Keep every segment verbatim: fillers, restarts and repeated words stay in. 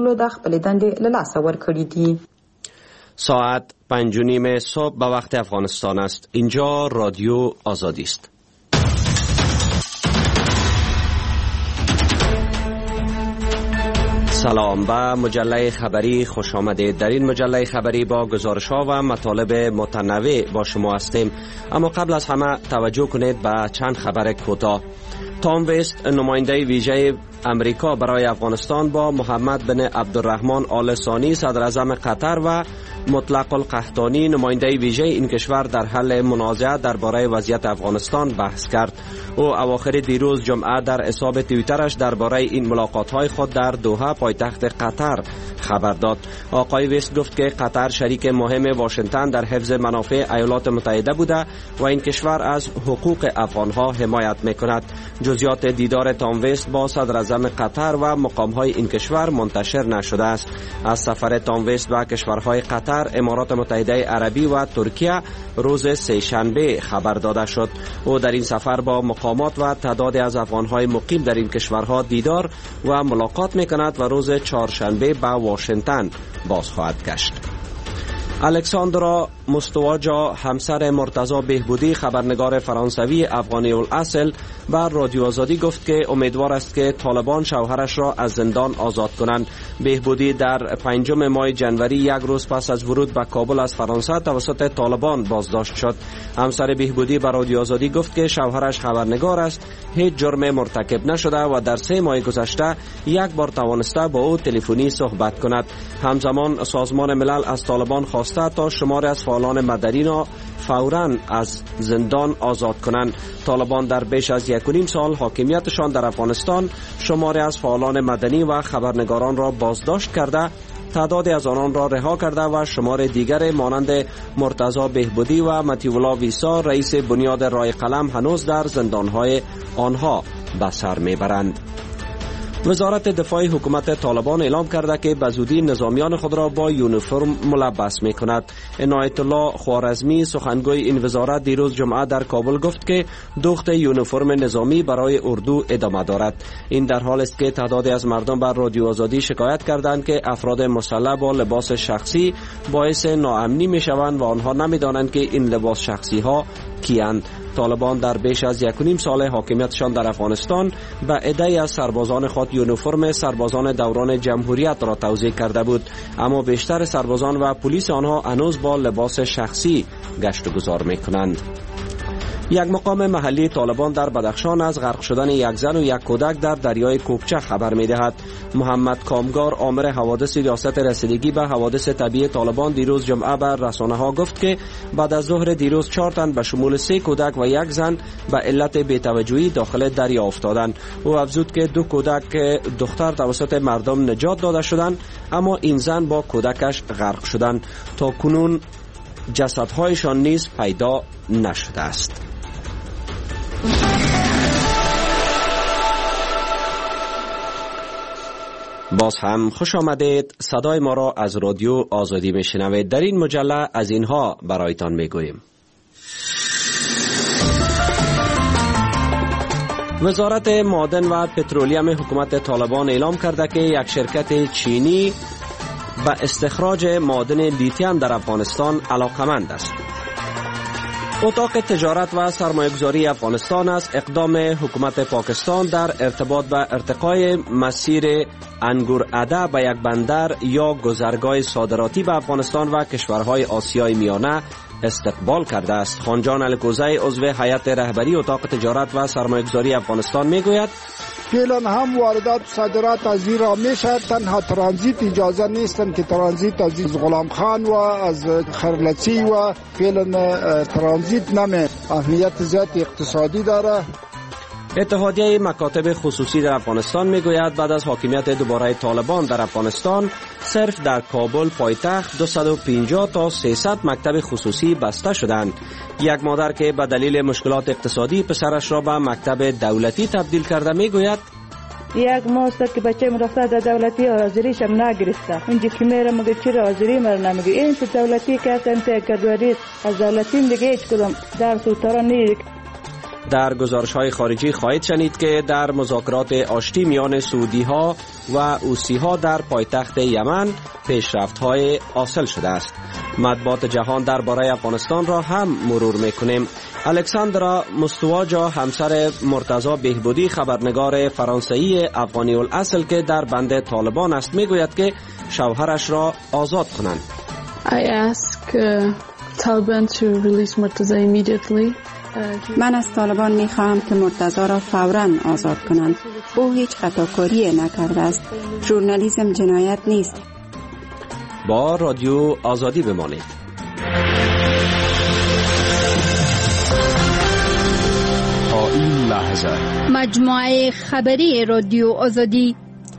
کولو د خپل دندې له لاسه ورکړي دي. ساعت پنج و نیم صبح به وقت افغانستان است. اینجا رادیو آزادی است. سلام، به مجله خبری خوش آمدید. در این مجله خبری با گزارش ها و مطالب متنوع با شما هستیم، اما قبل از همه توجه کنید به چند خبر کوتاه. تام وست، نماینده ویژه امریکا برای افغانستان، با محمد بن عبدالرحمن آل ثانی صدر اعظم قطر و مطلق القحطانی، نماینده ویژه این کشور، در حل منازعه درباره وضعیت افغانستان بحث کرد. او اواخر دیروز جمعه در حساب توییترش درباره این ملاقات‌های خود در دوحه پایتخت قطر خبر داد. آقای وست گفت که قطر شریک مهم واشنگتن در حفظ منافع ایالات متحده بوده و این کشور از حقوق افغانها حمایت می‌کند. جزئیات دیدار تام وست با صدر اعظم قطر و مقام‌های این کشور منتشر نشده است. از سفر تام وست به کشورهای قطر، امارات متحده عربی و ترکیه روز سه‌شنبه خبر داده شد. او در این سفر با مقامات و تعدادی از افغان‌های مقیم در این کشورها دیدار و ملاقات می‌کند و روز چهارشنبه به واشنگتن باز خواهد گشت. الکساندرا مستواجا، همسر مرتضی بهبودی، خبرنگار فرانسوی افغانی الاصل، بر رادیو آزادی گفت که امیدوار است که طالبان شوهرش را از زندان آزاد کنند. بهبودی در پنجم ماه جنوری، یک روز پس از ورود به کابل از فرانسه، توسط طالبان بازداشت شد. همسر بهبودی بر رادیو آزادی گفت که شوهرش خبرنگار است، هیچ جرم مرتکب نشده و در سه ماه گذشته یک بار توانسته با او تلفنی صحبت کند. همزمان سازمان ملل از طالبان خواسته تا شماری از فعالان مدنی را فوراً از زندان آزاد کنند. طالبان در بیش از یک و نیم سال حاکمیتشان در افغانستان شماری از فعالان مدنی و خبرنگاران را بازداشت کرده، تعدادی از آنان را رها کرده و شمار دیگر مانند مرتضی بهبودی و مطیع الله ویسا، رئیس بنیاد رای قلم، هنوز در زندانهای آنها به سر میبرند. وزارت دفاع حکومت طالبان اعلام کرده که به زودی نظامیان خود را با یونیفرم ملبس می کند. عنایت الله خوارزمی، سخنگوی این وزارت، دیروز جمعه در کابل گفت که دوخت یونیفرم نظامی برای اردو ادامه دارد. این در حال است که تعدادی از مردم بر رادیو آزادی شکایت کردند که افراد مسلح با لباس شخصی باعث ناامنی می شوند و آنها نمی دانند که این لباس شخصی ها کیند. طالبان در بیش از یک و نیم سال حاکمیتشان در افغانستان به عده‌ای از سربازان خود یونیفرم سربازان دوران جمهوریت را توزیع کرده بود، اما بیشتر سربازان و پلیس آنها هنوز با لباس شخصی گشت و گذار می‌کنند. یک مقام محلی طالبان در بدخشان از غرق شدن یک زن و یک کودک در دریای کوکچه خبر می‌دهد. محمد کامگار، آمر حوادث ریاست رسیدگی به حوادث طبیعی طالبان، دیروز جمعه بر رسانه‌ها گفت که بعد از ظهر دیروز چهار تن به شمول سه کودک و یک زن به علت بی‌توجهی داخل دریا افتادند. او افزود که دو کودک دختر توسط مردم نجات داده شدند، اما این زن با کودکش غرق شدند. تا کنون جسدهایشان نیز پیدا نشده است. باز هم خوش آمدید. صدای ما را از رادیو آزادی میشنوید. در این مجله از اینها برایتان میگوییم. وزارت معدن و پترولیم حکومت طالبان اعلام کرده که یک شرکت چینی به استخراج معدن لیتیم در افغانستان علاقمند است. اتاق تجارت و سرمایه‌گذاری افغانستان از اقدام حکومت پاکستان در ارتباط به ارتقای مسیر انگورعده به یک بندر یا گذرگاه صادراتی به افغانستان و کشورهای آسیای میانه استقبال کرده است. خانجان الکوزی، عضو هیئت رهبری اتاق تجارت و سرمایه‌گذاری افغانستان، میگوید فعلا هم واردات و صادرات از ایران میشه، تنها ترانزیت اجازه نیستن که ترانزیت از غلام خان و از خرلچی و فعلا ترانزیت نمی اهمیت زیاد اقتصادی داره. اتحادیه مکاتب خصوصی در افغانستان میگوید بعد از حاکمیت دوباره طالبان در افغانستان صرف در کابل پایتخت دویست و پنجاه تا سیصد مکتب خصوصی بسته شدند. یک مادر که به دلیل مشکلات اقتصادی پسرش را به مکتب دولتی تبدیل کرده میگوید یک ماه است که بچه مرفته در دولتی حاضریش هم نگرفته. اونجا که میره مگه چرا حاضری مرا نمیگه؟ این تو دولتی که هستن تا کدوریست از دولتی دیگه هیچ کدام درس و تارا نیست. در گزارش‌های خارجی خواهید شنید که در مذاکرات آشتی میان سعودی ها و حوثی ها در پایتخت یمن پیشرفت‌های حاصل شده است. مطبوعات جهان درباره افغانستان را هم مرور می‌کنیم. الکساندرا مستواجا همسر مرتضی بهبودی خبرنگار فرانسوی افغانی الاصل که در بند طالبان است میگوید که شوهرش را آزاد کنند. I ask uh, Taliban to release Murtaza immediately. من از طالبان میخواهم که مرتضی را فوراً آزاد کنند. او هیچ خطاکاری نکرده است. ژورنالیسم جنایت نیست. با رادیو آزادی بمانید. تا این لحظه مجموعه خبری رادیو آزادی.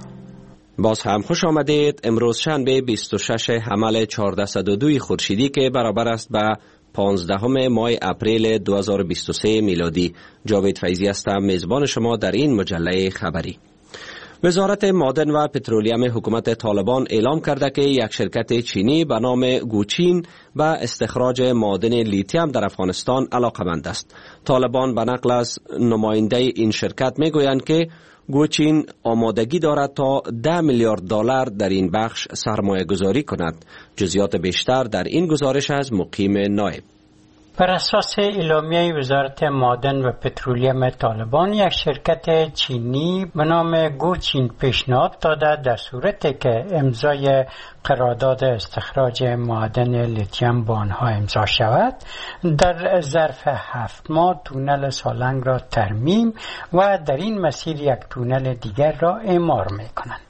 باز هم خوش آمدید. امروز شنبه بیست و شش حمل چهارصد و دو خورشیدی که برابر است به پانزدهم ماه اپریل دو هزار و بیست و سه میلادی. جاوید فیضی هستم، میزبان شما در این مجله خبری. وزارت معدن و پترولیم حکومت طالبان اعلام کرده که یک شرکت چینی به نام گوچین به استخراج معدن لیتیم در افغانستان علاقه‌مند است. طالبان به نقل از نماینده این شرکت میگویند که گوچین آمادگی دارد تا ده میلیارد دلار در این بخش سرمایه گذاری کند. جزئیات بیشتر در این گزارش از مقیم نایب. بر اساس اعلامیه وزارت معدن و پترولیم طالبان، یک شرکت چینی به نام گوچین پیشنهاد داده در صورتی که امضای قرارداد استخراج معدن لیتیم با آنها امضا شود، در ظرف هفت ماه تونل سالنگ را ترمیم و در این مسیر یک تونل دیگر را اعمار می کنند.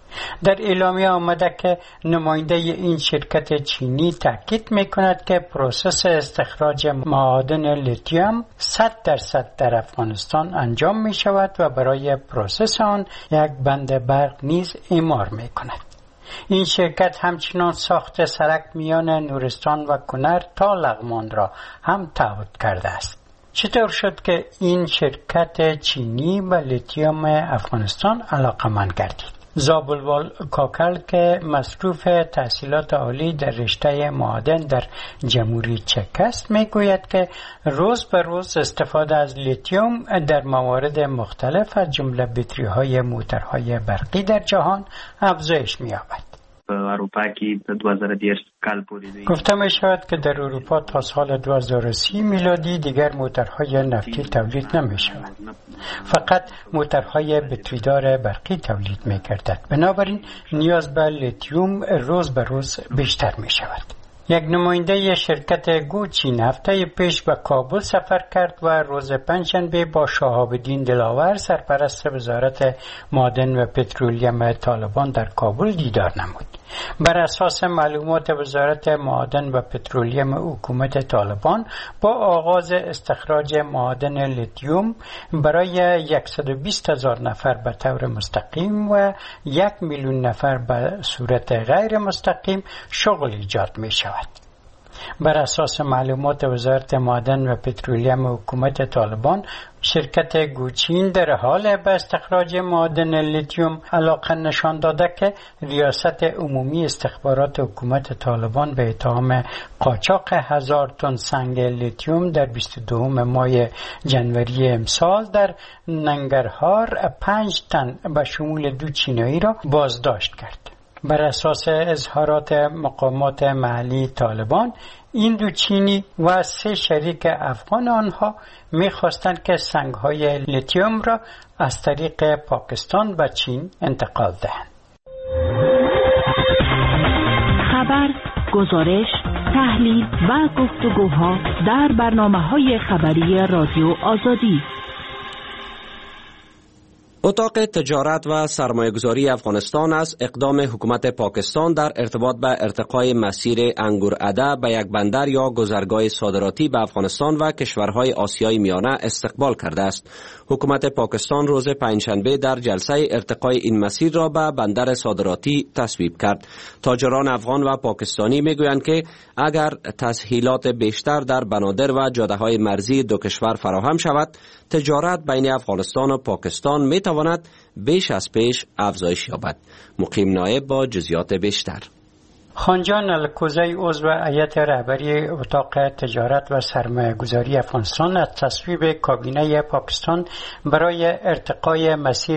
در اعلامیه آمده که نماینده این شرکت چینی تاکید می کند که پروسس استخراج معادن لیتیم صد درصد در افغانستان انجام می شود و برای پروسس آن یک بند برق نیز اعمار می کند. این شرکت همچنان ساخت سرک میان نورستان و کنر تا لغمان را هم تعهد کرده است. چطور شد که این شرکت چینی به لیتیم افغانستان علاقه‌مند گردید؟ زابلوال کاکل که مصروف تحصیلات عالی در رشته معادن در جمهوری چک است میگوید که روز به روز استفاده از لیتیوم در موارد مختلف از جمله بطری‌های موترهای برقی در جهان افزایش می‌یابد. اروپا کې دو هزار و ده کال پورې گفته می شود که در اروپا تا سال دو هزار و سی میلادی دیگر موترهای نفتی تولید نمی شود. فقط موترهای بطریدار برقی تولید می گردد. بنابراین نیاز به لیتیوم روز به روز بیشتر می شود. یک نماینده شرکت گوچین هفته پیش به کابل سفر کرد و روز پنجشنبه با شهاب الدین دلاور سرپرست وزارت معدن و پترولیم طالبان در کابل دیدار نمود. بر اساس معلومات وزارت معدن و پترولیم حکومت طالبان، با آغاز استخراج معدن لیتیوم برای صد و بیست هزار نفر به طور مستقیم و یک میلیون نفر به صورت غیر مستقیم شغل ایجاد می شود. بر اساس معلومات وزارت معدن و پترولیم حکومت طالبان، شرکت گوچین در حال به استخراج معدن لیتیوم علاقه نشان داده که ریاست عمومی استخبارات حکومت طالبان به اتهام قاچاق هزار تن سنگ لیتیوم در بیست و دوم ماه جنوری امسال در ننگرهار پنج تن به شمول دو چینایی را بازداشت کرد. بر اساس اظهارات مقامات محلی طالبان، این دو چینی و سه شریک افغان آنها می‌خواستند که سنگ‌های لیتیوم را از طریق پاکستان به چین انتقال دهند. خبر، گزارش، تحلیل و گفتگوها در برنامه‌های خبری رادیو آزادی. اتاق تجارت و سرمایه‌گذاری افغانستان از اقدام حکومت پاکستان در ارتباط به ارتقای مسیر انگورعده به یک بندر یا گذرگاه صادراتی به افغانستان و کشورهای آسیای میانه استقبال کرده است. حکومت پاکستان روز پنجشنبه در جلسه ارتقای این مسیر را به بندر صادراتی تصویب کرد. تاجران افغان و پاکستانی میگویند که اگر تسهیلات بیشتر در بنادر و جاده‌های مرزی دو کشور فراهم شود، تجارت بین افغانستان و پاکستان می تواند بیش از پیش افزایش یابد. مقیم نایب با جزئیات بیشتر. خانجان الکوزی عضو هیئت رهبری اتاق تجارت و سرمایه‌گذاری افغانستان از تصویب کابینه پاکستان برای ارتقای مسیر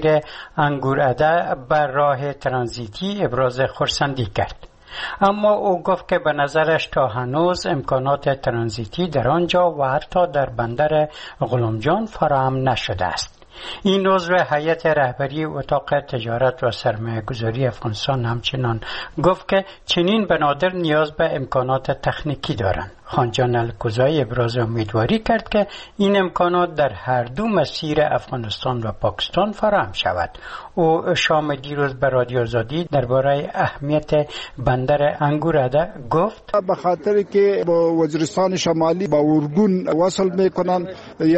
انگورعده بر راه ترانزیتی ابراز خرسندی کرد. اما او گفت که به نظرش تا هنوز امکانات ترانزیتی در آنجا و حتی در بندر غلامجان فراهم نشده است. این عضو هیئت رهبری اتاق تجارت و سرمایه‌گذاری افغانستان همچنان گفت که چنین بنادر نیاز به امکانات تکنیکی دارند. خانجان الکوزی ابراز امیدواری کرد که این امکانات در هر دو مسیر افغانستان و پاکستان فراهم شود. او شام دیروز به رادیو آزادی درباره اهمیت بندر انگورعده گفت به خاطر که با وزیرستان شمالی با ارگون وصل میکنن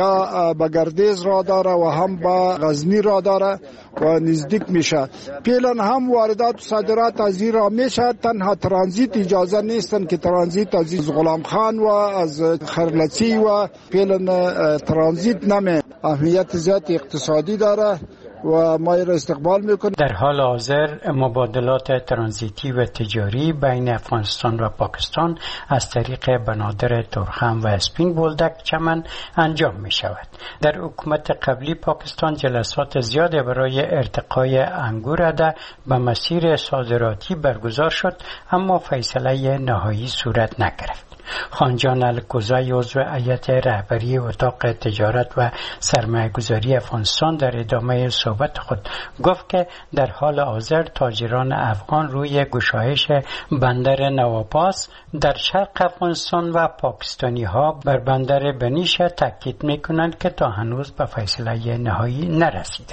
یا به گردیز را داره و هم با غزنی را داره و نزدیک میشه. پیلن هم واردات و صادرات از این را میشه، تنها ترانزیت اجازه نیستن که ترانزیت از غلام خان و از خرلچی و پیلن ترانزیت نمی اهمیت زیاد اقتصادی داره و ما را استقبال میکنیم. در حال حاضر مبادلات ترانزیتی و تجاری بین افغانستان و پاکستان از طریق بنادر تورخم و اسپین بولدک چمن انجام می شود. در حکومت قبلی پاکستان جلسات زیاد برای ارتقای انگورعده به مسیر صادراتی برگزار شد، اما فیصله نهایی صورت نگرفت. خانجان الکوزی عضو هیئت رهبری اتاق تجارت و سرمایه‌گذاری افغانستان در ادامه صحبت خود گفت که در حال حاضر تاجران افغان روی گشایش بندر نواپاس در شرق افغانستان و پاکستانی ها بر بندر بنیش تاکید می‌کنند که تا هنوز به فیصله نهایی نرسیده.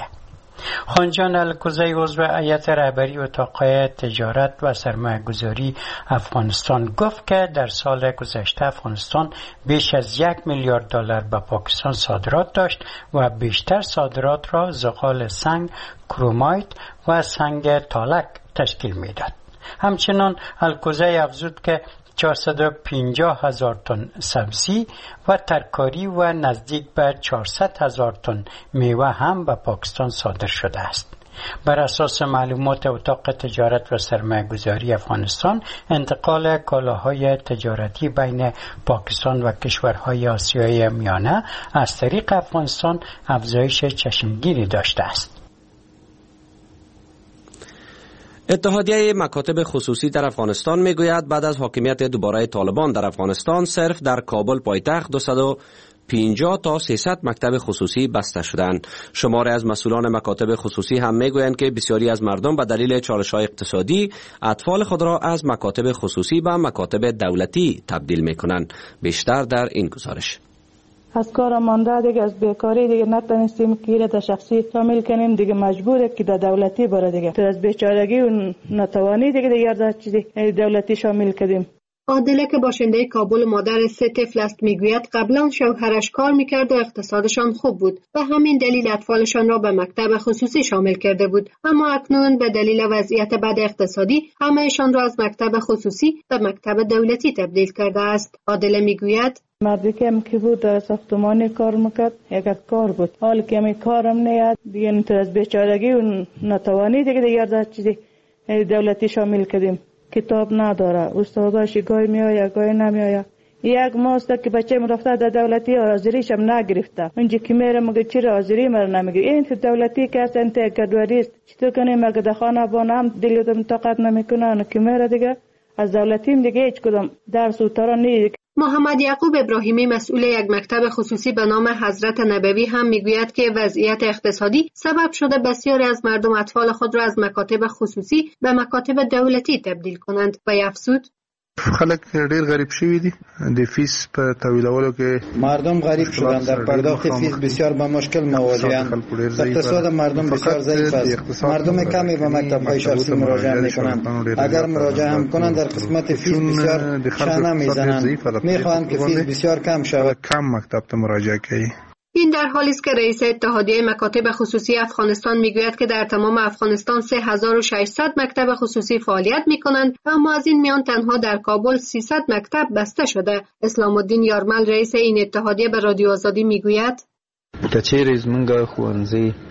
خانجان الکوزی عضو هیئت رهبری اتاق تجارت و سرمایه‌گذاری افغانستان گفت که در سال گذشته افغانستان بیش از یک میلیارد دلار به پاکستان صادرات داشت و بیشتر صادرات را زغال سنگ، کرومایت و سنگ تالک تشکیل میداد. همچنان الکوزی افزود که چهارصد و پنجاه هزار تن سبزی و ترکاری و نزدیک به چهارصد هزار تن میوه هم به پاکستان صادر شده است. بر اساس معلومات اتاق تجارت و سرمایه‌گذاری افغانستان، انتقال کالاهای تجارتی بین پاکستان و کشورهای آسیای میانه از طریق افغانستان افزایش چشمگیری داشته است. اتحادیه مکاتب خصوصی در افغانستان میگوید بعد از حاکمیت دوباره طالبان در افغانستان صرف در کابل پایتخت دویست و پنجاه تا سیصد مکتب خصوصی بسته شدند. شماری از مسئولان مکاتب خصوصی هم میگویند که بسیاری از مردم به دلیل چالش‌های اقتصادی اطفال خود را از مکاتب خصوصی به مکاتب دولتی تبدیل میکنند. بیشتر در این گزارش. از کار مانده دیگه، از بیکاری دیگه نتونستیم که در شخصی شامل کنیم، دیگه مجبوره که در دولتی بره دیگه. تو از بیچارگی و نتوانی دیگه دیگه در چیزی دولتی شامل کردیم. عادله که باشنده کابل مادر سه طفل است میگوید قبلا شوهرش کار میکرد و اقتصادشان خوب بود و همین دلیل اطفالشان را به مکتب خصوصی شامل کرده بود، اما اکنون به دلیل وضعیت بد اقتصادی همهشان را از مکتب خصوصی به مکتب دولتی تبدیل کرده است. عادله میگوید مردی که هم که بود در ساختمانی کار میکرد، یک کار بود، حال که همی کارم نیاد دیگه، تو از بیچارگی و نتوانی دیگه دیگه در چیزی دولتی شامل کردیم. کتاب نداره، استاداش گاهی میآید گاهی نمیآید. یک ماست که بچه رفته در دولتی حاضریش هم نگرفته، اونجا که میره مگه چرا حاضری مرا نمیگه؟ این تو دولتی که اصلا انت گدوری است، چطور کنه مگه در خانه بانه هم دلیتم طاقت نمیکنه که میره دیگه از دولتیم دیگه هیچ کدام درس و تارا نیست. محمد یعقوب ابراهیمی مسئول یک مکتب خصوصی به نام حضرت نبوی هم میگوید که وضعیت اقتصادی سبب شده بسیاری از مردم اطفال خود را از مکاتب خصوصی به مکاتب دولتی تبدیل کنند و افزود خلک ډیر غریب شوی دي د فیس په تحویلولو کې مردم غریب شدند، در پرداخت فیس بسیار با مشکل مواجهند. اقتصاد مردم بسیار ضعیف است. مردم کمی به مکتب‌های شخصی مراجعه می‌کنند. اگر مراجعه هم کنند در قسمت فیس بسیار شانه می‌زنند. می‌خواهند که فیس بسیار کم شود. کم مکتب ته مراجعه کوي. این در حالی است که رئیس اتحادیه مکاتب خصوصی افغانستان میگوید که در تمام افغانستان سه هزار و ششصد مکتب خصوصی فعالیت میکنند، اما از این میان تنها در کابل سیصد مکتب بسته شده. اسلام الدین یارمل رئیس این اتحادیه به رادیو آزادی میگوید کچیر زمونږ ښوونځي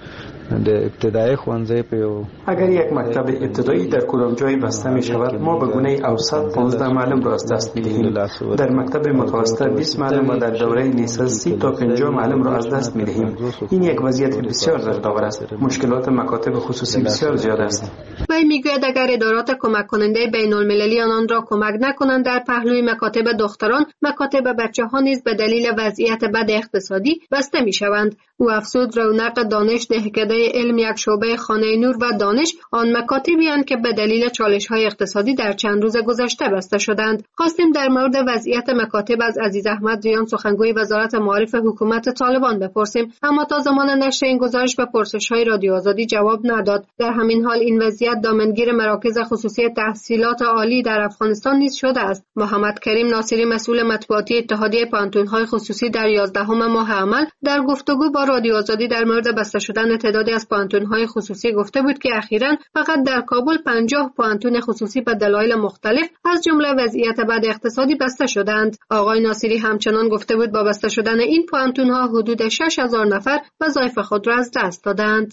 د ابتدایی ښوونځی په یو اگر یک مکتب ابتدایی در کدام جایی بسته می شود ما به گونه اوسط پانزده معلم را از دست می دهیم. در مکتب متوسط بیست معلم و در دوره لیسانس سی تا پنجاه معلم را از دست می دهیم. این یک وضعیت بسیار دردآور است. مشکلات مکاتب خصوصی بسیار زیاد است. وی میگوید اگر ادارات کمک کننده بین المللی آنان را کمک نکنند در پهلوی مکاتب دختران، مکاتب بچه ها نیز به دلیل وضعیت بد اقتصادی بسته می شوند. او افزود رونق دانش دهکده علم یک شعبه خانه نور و دانش آن مکاتبی اند که به دلیل چالش های اقتصادی در چند روز گذشته بسته شدند. خواستیم در مورد وضعیت مکاتب از عزیز احمد زیان سخنگوی وزارت معارف حکومت طالبان بپرسیم، اما تا زمان نشر این گزارش به پرسش های رادیو آزادی جواب نداد. در همین حال این وضعیت دامنگیر مراکز خصوصی تحصیلات عالی در افغانستان نیز شده است. محمد کریم ناصری مسئول مطبوعاتی اتحادیه پانتون‌های خصوصی در یازدهم ماه عمل در گفتگو با رادیو آزادی در مورد بسته شدن تعدادی از پانتون‌های خصوصی گفته بود که اخیراً فقط در کابل پنجاه پانتون خصوصی به دلایل مختلف از جمله وضعیت بد اقتصادی بسته شدند. آقای ناصری همچنان گفته بود با بسته شدن این پانتون‌ها حدود شش هزار نفر وظایف خود را از دست دادند.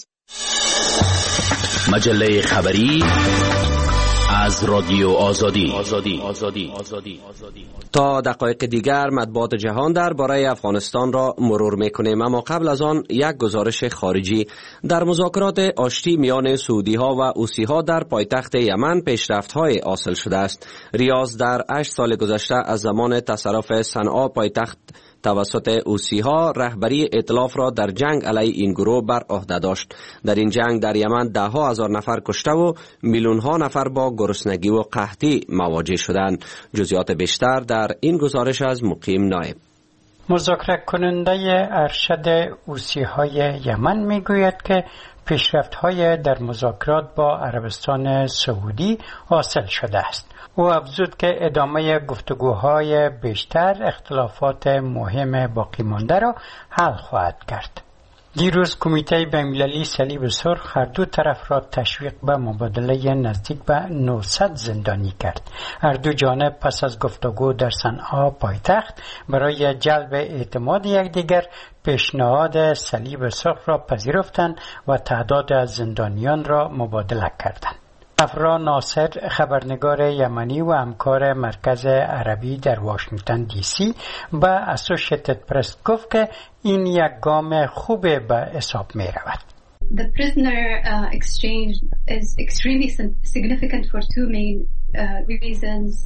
مجله خبری از رادیو آزادی. آزادی. آزادی. آزادی. تا دقایق دیگر مطبوعات جهان درباره افغانستان را مرور میکنیم، اما قبل از آن یک گزارش خارجی. در مذاکرات آشتی میان سعودی ها و حوثی ها در پایتخت یمن پیشرفت های حاصل شده است. ریاض در هشت سال گذشته از زمان تصرف صنعا پایتخت توسط حوثی ها رهبری ائتلاف را در جنگ علیه این گروه بر عهده داشت. در این جنگ در یمن ده ها هزار نفر کشته و میلیون ها نفر با گرسنگی و قحطی مواجه شدند. جزئیات بیشتر در این گزارش از مقیم نایب. مذاکره کننده ارشد حوثی های یمن میگوید که پیشرفت های در مذاکرات با عربستان سعودی حاصل شده است. او افزود که ادامه گفتگوهای بیشتر اختلافات مهم باقی مانده را حل خواهد کرد. دیروز کمیته بین‌المللی صلیب سرخ هر دو طرف را تشویق به مبادله نزدیک به نهصد زندانی کرد. هر دو جانب پس از گفتگو در صنعا پایتخت برای جلب اعتماد یکدیگر پیشنهاد صلیب سرخ را پذیرفتند و تعداد از زندانیان را مبادله کردند. افرا ناصر خبرنگار یمنی و همکار مرکز عربی در واشنگتن دی سی به اسوشیتد پرس گفت که این یک گام خوب به حساب می رود. The prisoner uh, exchange is extremely significant for two main uh, reasons.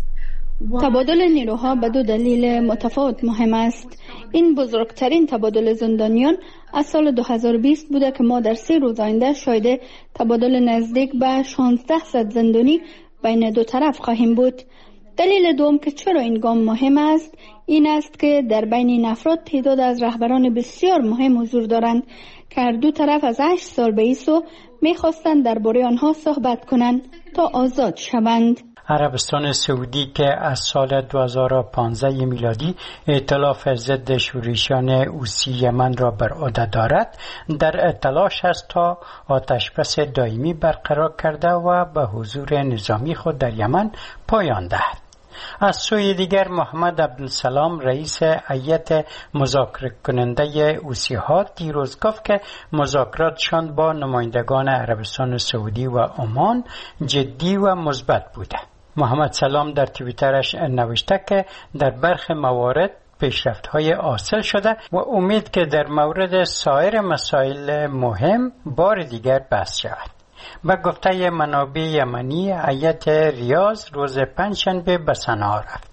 تبادل نیروها به دو دلیل متفاوت مهم است. این بزرگترین تبادل زندانیان از سال دو هزار و بیست بوده که ما در سه روز آینده شاهد تبادل نزدیک به شانزده زندانی بین دو طرف خواهیم بود. دلیل دوم که چرا این گام مهم است این است که در بین این افراد تعداد از رهبران بسیار مهم حضور دارند که هر دو طرف از هشت سال به این سو می‌خواستند درباره آنها صحبت کنند تا آزاد شوند. عربستان سعودی که از سال دو هزار و پانزده میلادی ائتلاف ضد شورشیان حوثی یمن را بر عهده دارد، در تلاش است تا آتشبس دائمی برقرار کرده و به حضور نظامی خود در یمن پایان دهد. از سوی دیگر محمد عبدالسلام رئیس هیئت مذاکره کننده حوثی ها دیروز گفت که مذاکراتشان با نمایندگان عربستان سعودی و عمان جدی و مثبت بوده. محمد سلام در توییترش نوشته که در برخی موارد پیشرفت‌های حاصل شده و امید که در مورد سایر مسائل مهم بار دیگر بحث شود. با گفته منابع یمنی هیئت ریاض روز پنجشنبه به صنعا رفت.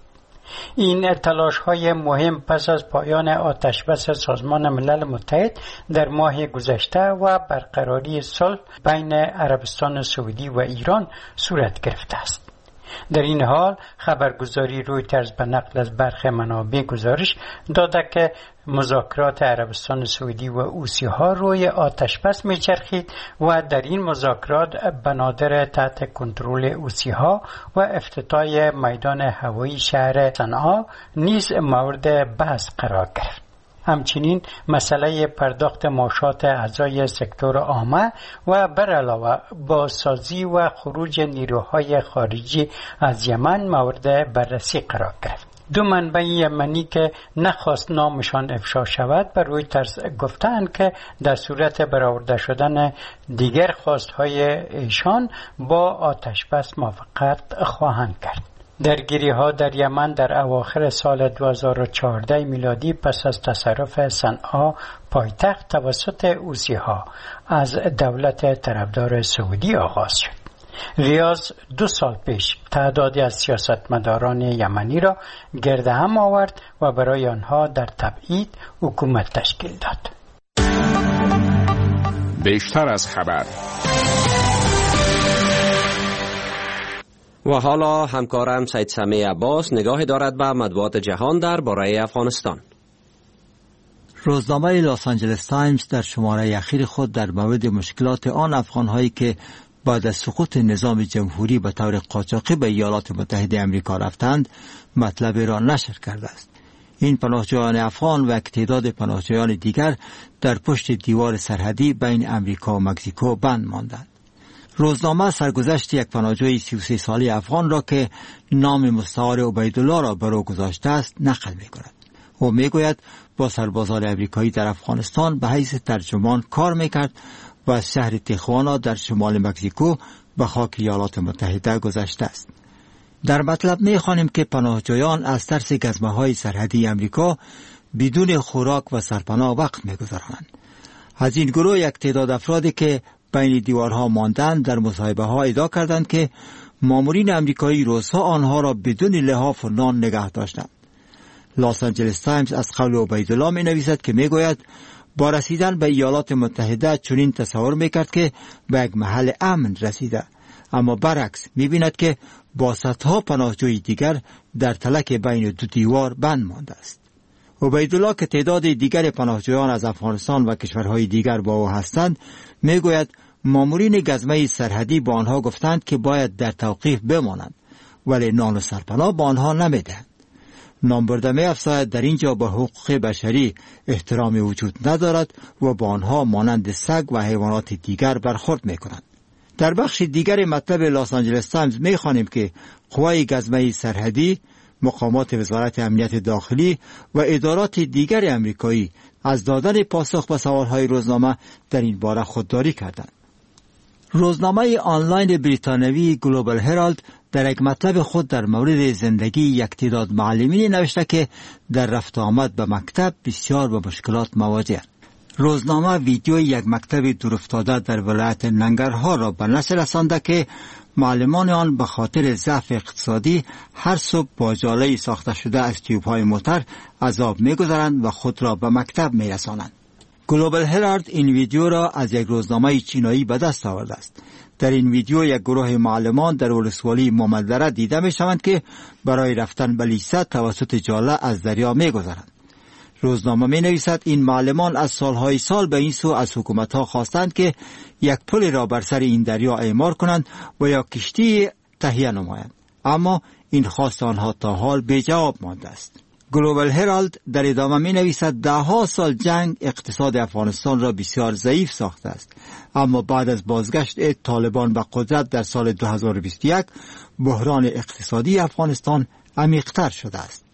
این تلاش‌های مهم پس از پایان آتشبس سازمان ملل متحد در ماه گذشته و برقراری صلح بین عربستان سعودی و ایران صورت گرفته است. در این حال خبرگزاری رویترز به نقل از برخی منابع گزارش داده که مذاکرات عربستان سعودی و حوثی ها روی آتشبس میچرخید و در این مذاکرات بنادر تحت کنترل حوثی ها و افتتاح میدان هوایی شهر صنعا نیز مورد بحث قرار گرفت. همچنین مسئله پرداخت معاشات اعضای سکتور عامه و بر علاوه بازسازی و خروج نیروهای خارجی از یمن مورد بررسی قرار گرفت. دو منبع یمنی که نخواست نامشان افشا شود بر رویترز گفتند که در صورت برآورده شدن دیگر خواستهای ایشان با آتش بس موافقت خواهند کرد. درگیری ها در یمن در اواخر سال دو هزار و چهارده میلادی پس از تصرف صنعا پایتخت توسط حوثی ها از دولت طرفدار سعودی آغاز شد. ریاض دو سال پیش تعدادی از سیاستمداران یمنی را گرد هم آورد و برای آنها در تبعید حکومت تشکیل داد. بیشتر از خبر. و حالا همکارم سید سمی عباس نگاهی دارد به مطبوعات جهان در باره افغانستان. روزنامه لاس آنجلس تایمز در شماره اخیر خود در مورد مشکلات آن افغان‌هایی که بعد از سقوط نظام جمهوری به طور قاچاقی به ایالات متحده آمریکا رفتند مطلب را نشر کرده است. این پناهجویان افغان و تعداد پناهجویان دیگر در پشت دیوار سرحدی بین آمریکا و مکزیکو بند ماندند. روزنامه سرگذشت یک پناهجوی سی و سه ساله افغان را که نام مستعار عبیدالله را بر او گذاشته است نقل می‌کند. او میگوید با سربازان آمریکایی در افغانستان به حیث ترجمان کار میکرد و از شهر تیخوانا در شمال مکزیکو به خاک ایالات متحده گذشته است. در مطلب می‌خوانیم که پناهجویان از ترس گزمه‌های سرحدی آمریکا بدون خوراک و سرپناه وقت می‌گذرانند. از این گروه یک تعداد افرادی که بین دیوارها ماندند در مصاحبه‌ها ادعا کردند که مامورین آمریکایی روزها آنها را بدون لحاف و نان نگه داشتند. لاس آنجلس تایمز از قول عبیدالله می‌نویسد که می‌گوید با رسیدن به ایالات متحده چنین تصور می‌کرد که به یک محل امن رسیده، اما برعکس می‌بیند که با صدها پناهجوی دیگر در تلک بین دو دیوار بند مانده است. عبیدالله که تعداد دیگر پناهجویان از افغانستان و کشورهای دیگر با او هستند می‌گوید مامورین گزمه سرحدی با آنها گفتند که باید در توقیف بمانند، ولی نان و سرپناه با آنها نمیدهند. نامبرده می افزاید در اینجا به حقوق بشری احترام وجود ندارد و با آنها مانند سگ و حیوانات دیگر برخورد می کنند. در بخش دیگر مطلب لاس آنجلس تایمز می خوانیم که قوای گزمه سرحدی، مقامات وزارت امنیت داخلی و ادارات دیگر امریکایی از دادن پاسخ به سوالهای روزنامه در این باره خودداری کردند. روزنامه آنلاین بریتانیایی گلوبال هرالد در یک مطلب خود در مورد زندگی یک تعداد معلمین نوشته که در رفت آمد به مکتب بسیار با مشکلات مواجه‌اند. روزنامه ویدیوی یک مکتب دورافتاده در ولایت ننگرهار را به نشر رسانده که معلمان آن به خاطر ضعف اقتصادی هر صبح با جاله ساخته شده از تیوب‌های موتر عذاب می‌گذرند و خود را به مکتب می‌رسانند. گلوبال هرالد این ویدیو را از یک روزنامه چینایی به دست آورده است. در این ویدیو یک گروه معلمان در ولسوالی مامدره دیده می‌شوند که برای رفتن به لیسه توسط جاله از دریا می‌گذرند. روزنامه می‌نویسد این معلمان از سالهای سال به این سو از حکومت‌ها خواستند که یک پل را بر سر این دریا اعمار کنند و یا کشتی تهیه نمایند، اما این خواست آنها تا حال بی جواب مانده است. گلوبال هرالد در ادامه می نویسد ده ها سال جنگ اقتصاد افغانستان را بسیار ضعیف ساخته است، اما بعد از بازگشت طالبان به قدرت در سال دو هزار و بیست و یک بحران اقتصادی افغانستان عمیق‌تر شده است.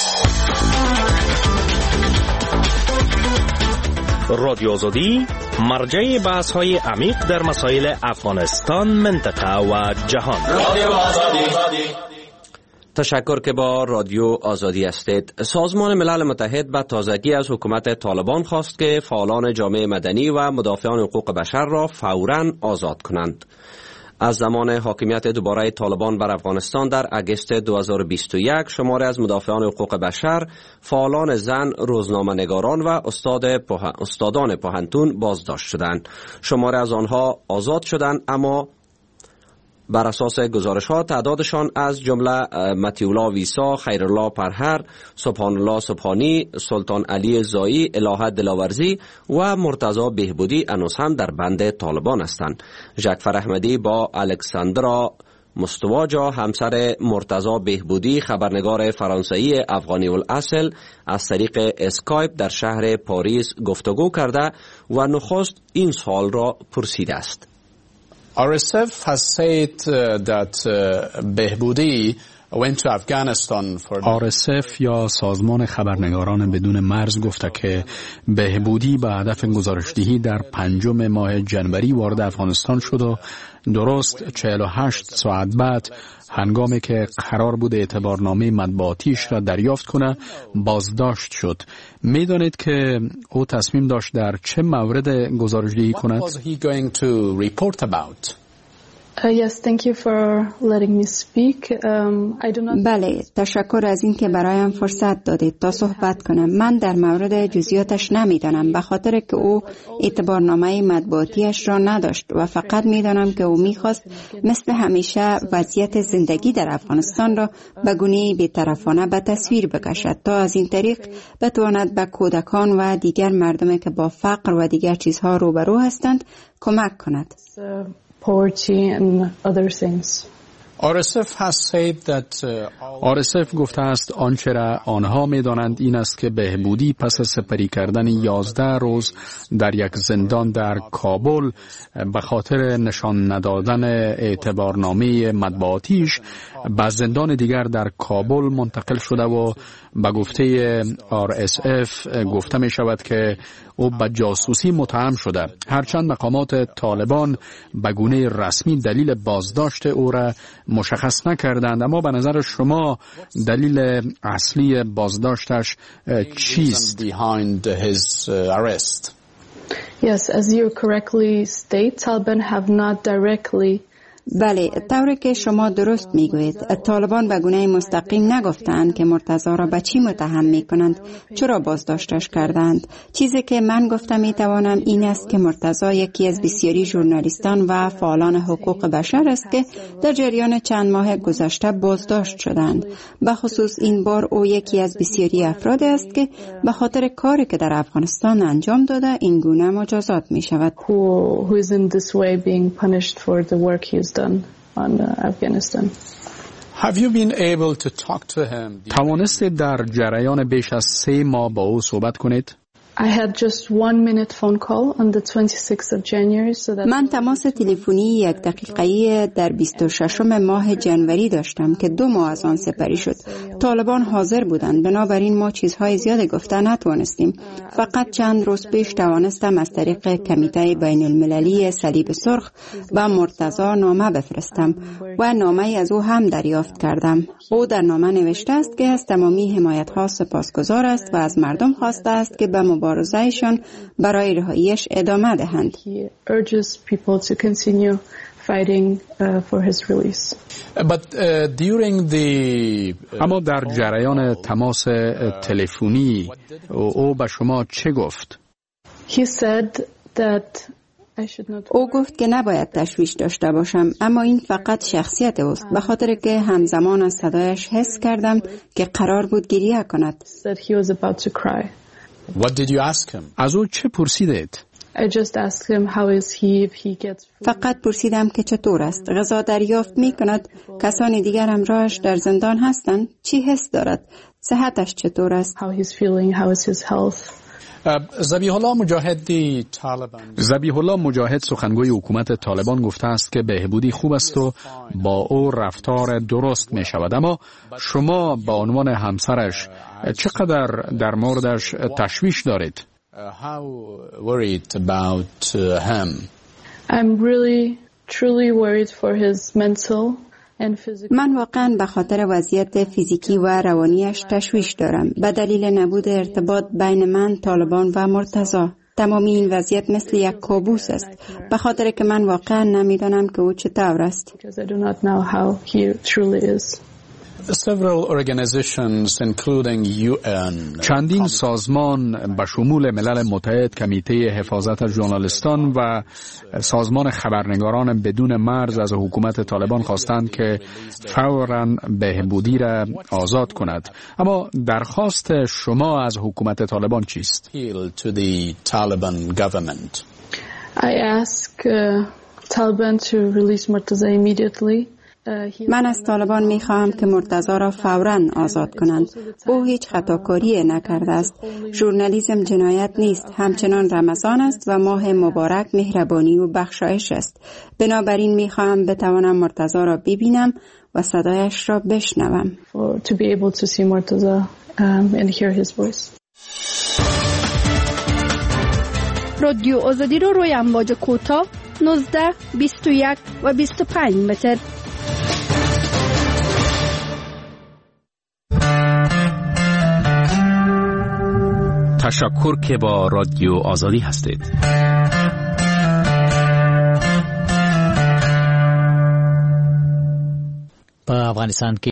رادیو آزادی مرجع بحث‌های عمیق در مسائل افغانستان، منطقه و جهان. رادیو آزادی. تشکر که با رادیو آزادی هستید. سازمان ملل متحد به تازگی از حکومت طالبان خواست که فعالان جامعه مدنی و مدافعان حقوق بشر را فوراً آزاد کنند. از زمان حاکمیت دوباره طالبان بر افغانستان در اگست دو هزار و بیست و یک شماری از مدافعان حقوق بشر، فعالان زن، روزنامه‌نگاران و استاد پوه... استادان پوهنتون بازداشت شدند. شماری از آنها آزاد شدند، اما بر اساس گزارش ها تعدادشان از جمله متیولا ویسا، خیرالله پرهر، سبحان الله سبحانی، سلطان علی زایی، الهه دلاورزی و مرتضی بهبودی هنوز هم در بند طالبان هستند. ژکفر احمدی با الکساندرا مستواجا، همسر مرتضی بهبودی، خبرنگار فرانسوی افغانی الاصل، از طریق اسکایپ در شهر پاریس گفتگو کرده و نخست این سوال را پرسیده است. R S F has said uh, that uh, Behboudi آر اس اف یا سازمان خبرنگاران بدون مرز گفته که بهبودی به هدف گزارشدهی در پنجم ماه جنوری وارد افغانستان شد و درست چهل و هشت ساعت بعد هنگامی که قرار بود اعتبارنامه مطبوعاتیش را دریافت کنه بازداشت شد. میدانید که او تصمیم داشت در چه مورد گزارشدهی کند؟ Uh, yes, thank you for letting me speak. Um, I do not... بله، تشکر از این که برایم فرصت دادید تا صحبت کنم. من در مورد جزئیاتش نمیدانم به خاطر که او اعتبارنامه مطبوعاتیش را نداشت و فقط میدانم که او میخواست مثل همیشه وضعیت زندگی در افغانستان را به گونه‌ای بی‌طرفانه به تصویر بکشد تا از این طریق بتواند به کودکان و دیگر مردمی که با فقر و دیگر چیزها روبرو هستند کمک کند. poverty and other things. آر اس اف has said that آر اس اف گفته است آنچه را آنها می‌دانند این است که بهبودی پس از سپری کردن یازده روز در یک زندان در کابل به خاطر نشان ندادن اعتبارنامه مطبوعاتیش به زندان دیگر در کابل منتقل شده و به گفته آر اس اف گفته می شود که او به جاسوسی متهم شده. هرچند مقامات طالبان به گونه رسمی دلیل بازداشت او را مشخص نکردند، اما به نظر شما دلیل اصلی بازداشتش چیست؟ Yes, as you correctly state, Taliban have not directly بله، طوری که شما درست میگویید طالبان به گونه مستقیم نگفتند که مرتضی را به چی متهم میکنند، چرا بازداشتش کردند. چیزی که من گفتم میتوانم این است که مرتضی یکی از بسیاری ژورنالیستان و فعالان حقوق بشر است که در جریان چند ماه گذشته بازداشت شدند. به خصوص این بار او یکی از بسیاری افراد است که به خاطر کاری که در افغانستان انجام داده این گونه مجازات می شود. Who, who is in this way being punished for the work he has done on uh, Afghanistan. Have you been able to talk to him? توانستید در جریان بیش از سه ماه با او صحبت کنید؟ I had just one minute phone call on the twenty-sixth of January, so that من تماس تلفنی یک دقیقه‌ای در بیست و ششم ماه جنوری داشتم که دو ماه از آن سپری شد. طالبان حاضر بودند، بنابراین ما چیزهای زیادی گفته نتوانستیم. فقط چند روز پیش توانستم از طریق کمیته بین المللی صلیب سرخ به مرتضی نامه بفرستم و نامه از او هم دریافت کردم. او در نامه نوشته است که از تمامی حمایت‌ها سپاسگزار است و از مردم خواسته است که به مبارزه‌شان برای رهاییش ادامه دهند. اما در جریان تماس تلفنی او به شما چه گفت؟ او گفت که نباید تشویش داشته باشم، اما این فقط شخصیت اوست، به خاطر که همزمان از صدایش حس کردم که قرار بود گریه کند. What did you ask him? از او چه پرسیدید؟ I just asked him how is he if he gets food. فقط پرسیدم که چطور است، غذا دریافت می کند، کسانی دیگر همراهش در زندان هستند، چی حس دارد، صحتش چطور است. How he's feeling, how is his health. ذبیح الله مجاهدی طالبان ذبیح الله مجاهد سخنگوی حکومت طالبان گفته است که بهبودی خوب است و با او رفتار درست می شود، اما شما به عنوان همسرش چقدر در موردش تشویش دارید؟ How worried about him? I'm really truly worried for his mental من واقعا به خاطر وضعیت فیزیکی و روانیش تشویش دارم به دلیل نبود ارتباط بین من، طالبان و مرتضی. تمامی این وضعیت مثل یک کابوس است به خاطر که من واقعا نمیدانم که او چطور است. Several organizations including U N چندین سازمان به شمول ملل متحد، کمیته حفاظت ژورنالیستان و سازمان خبرنگاران بدون مرز از حکومت طالبان خواستند که فوراً بهبودی را آزاد کند. اما درخواست شما از حکومت طالبان چیست؟ To the Taliban government. I ask uh, Taliban to release Murtaza immediately. من از طالبان می خواهم که مرتضی را فوراً آزاد کنند. او هیچ خطاکاری نکرده است. ژورنالیسم جنایت نیست، همچنان رمضان است و ماه مبارک مهربانی و بخشایش است. بنابراین می خواهم بتوانم مرتضی را ببینم و صدایش را بشنوم. To be able to see Murtaza um, and hear his voice. رادیو آزادی رو روی امواج کوتاه نوزده، بیست و یک و بیست و پنج متر. تشکر که با رادیو آزادی هستید. په افغانستان کې